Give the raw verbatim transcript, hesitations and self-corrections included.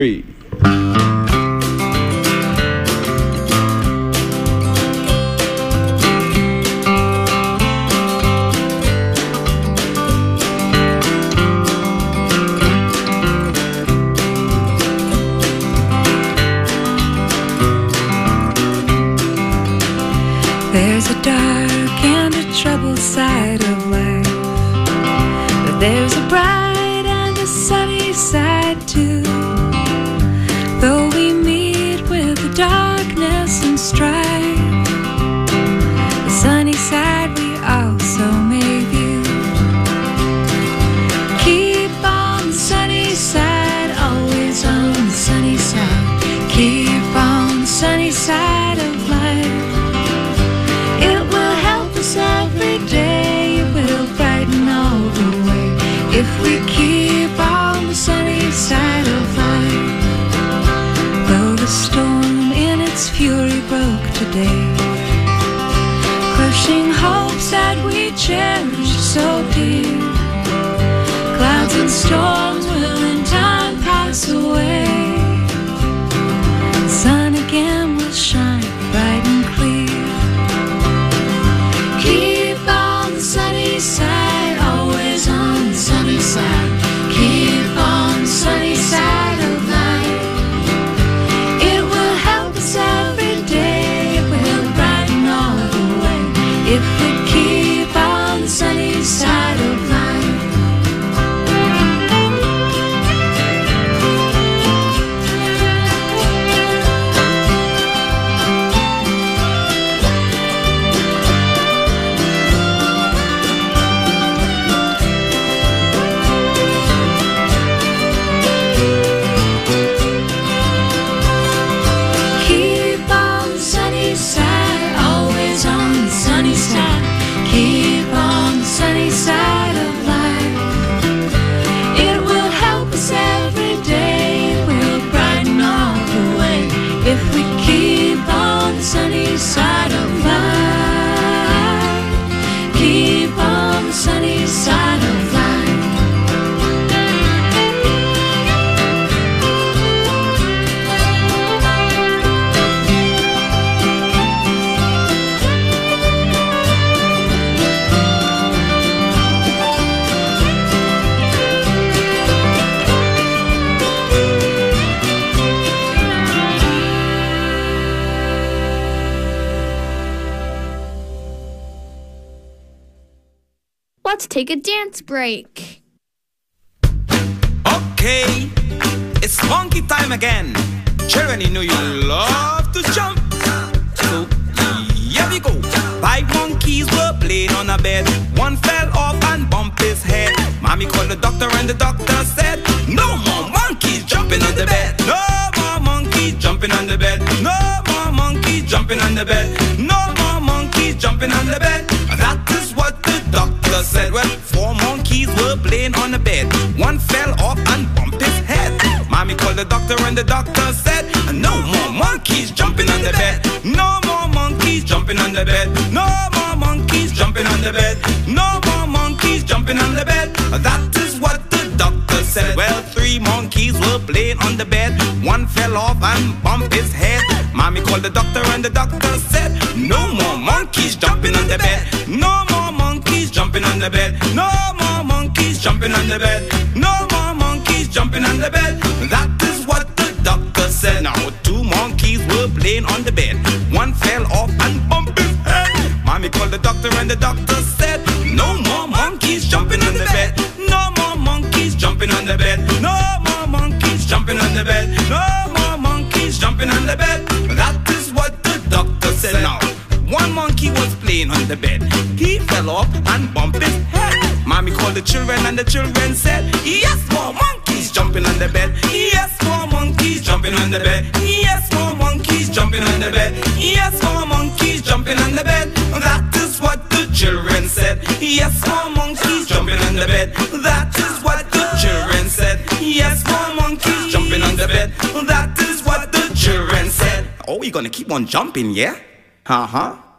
Three. There's a dark and a troubled side of life, but there's a bright and a sunny side too. Though we meet with the darkness and strife, the sunny side we also may view. Keep on the sunny side, always on the sunny side. Keep on the sunny side of life. Every day it will brighten all the way if we keep on the sunny side of life. Though the storm in its fury broke today, crushing hopes that we cherished so dear, clouds and storms will in time pass away. The sun again will shine bright and clear. Keep on the sunny side, always on the sunny side. Keep on the sunny side of life. It will help us every day, it will brighten all the way if we keep on the sunny side of life. Keep on the sunny side of life. It will help us every day, it will brighten all the way if we keep on the sunny side of life. Keep on the sunny side of life. Let's take a dance break. Okay, it's funky time again. Children, you know you love to jump. So, here we go. Five monkeys were playing on a bed. One fell off and bumped his head. Mommy called the doctor and the doctor said, no more monkeys jumping on the bed. No more monkeys jumping on the bed. No more monkeys jumping on the bed. No more monkeys jumping on the bed. That is what the doctor said. Well, four monkeys were playing on the bed. One fell off and bumped his head. Mommy called the doctor and the doctor said, no more monkeys jumping on the bed. No more monkeys jumping on the bed. No more monkeys jumping on the bed. No more monkeys jumping on the bed. That is what the doctor said. Well, three monkeys were playing on the bed. One fell off and bumped his head. Mommy called the doctor and the doctor said, no more monkeys jumping on the bed. No more monkeys jumping on the bed. No more monkeys jumping on the bed. No more monkeys jumping on the bed. That is what the doctor said. Now two monkeys were playing on the bed. One fell off and bumped his head. Mommy called the doctor and the doctor said, no more monkeys jumping on the bed. No more monkeys jumping on the bed. No more monkeys jumping on the bed. No more monkeys jumping on the bed. That is what the doctor said. Now one monkey was playing on the bed. He fell off and bumped his head. Mommy called the children and the children said, yes, more monkeys jumping on the bed. Yes, more monkeys jumping on the bed. Yes, more monkeys jumping on the bed. Yes, more monkeys jumping on the bed. That is what the children said. Yes, more monkeys jumping on the bed. That is what the children said. Yes, more monkeys jumping on the bed. That is what the children said. Oh, we're gonna keep on jumping, yeah? Uh-huh.